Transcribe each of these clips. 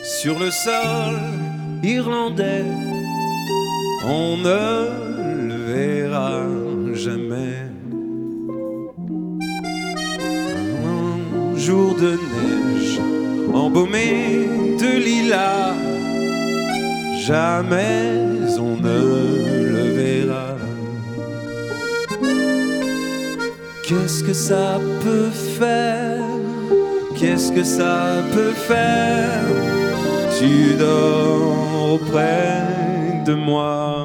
sur le sol irlandais, on ne le verra jamais. Un jour de neige embaumé de lilas, jamais on ne le verra. Qu'est-ce que ça peut faire? Qu'est-ce que ça peut faire? Tu dors auprès de moi,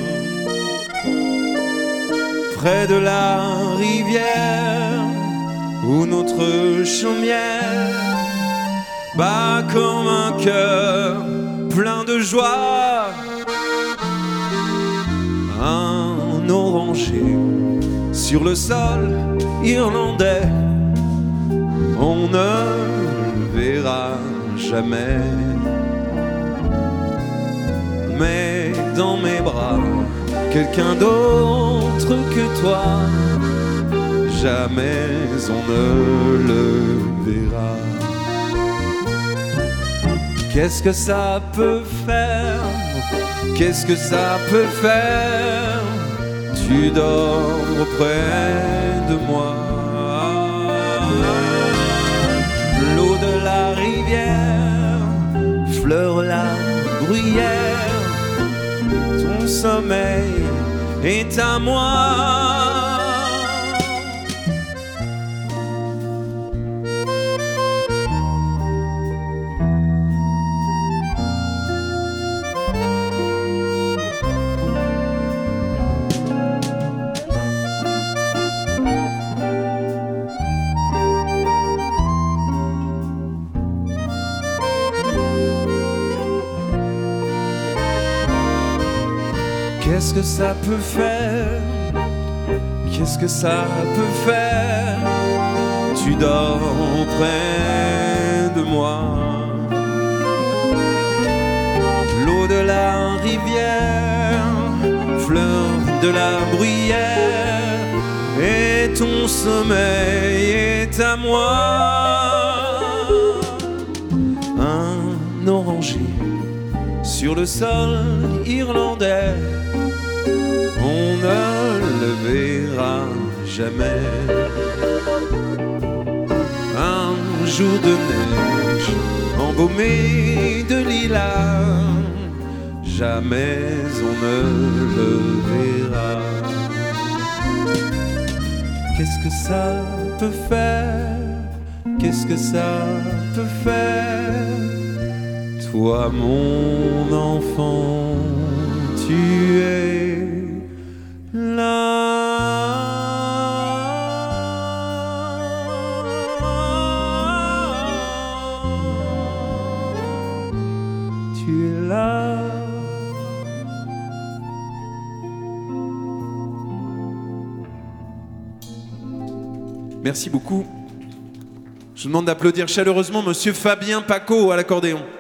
près de la rivière où notre chaumière bat comme un cœur plein de joie. Un oranger sur le sol irlandais, on ne le verra jamais. Mais dans mes bras, quelqu'un d'autre que toi, jamais on ne le verra. Qu'est-ce que ça peut faire? Qu'est-ce que ça peut faire? Tu dors auprès de moi. L'eau de la rivière fleure la bruyère, ton sommeil est à moi. Qu'est-ce que ça peut faire? Qu'est-ce que ça peut faire? Tu dors auprès de moi. L'eau de la rivière, fleur de la bruyère, et ton sommeil est à moi. Un oranger sur le sol irlandais, on ne le verra jamais. Un jour de neige embaumé de lilas, jamais on ne le verra. Qu'est-ce que ça peut faire? Qu'est-ce que ça peut faire? Toi mon enfant, tu es là. Tu es là. Merci beaucoup. Je vous demande d'applaudir chaleureusement Monsieur Fabien Paco à l'accordéon.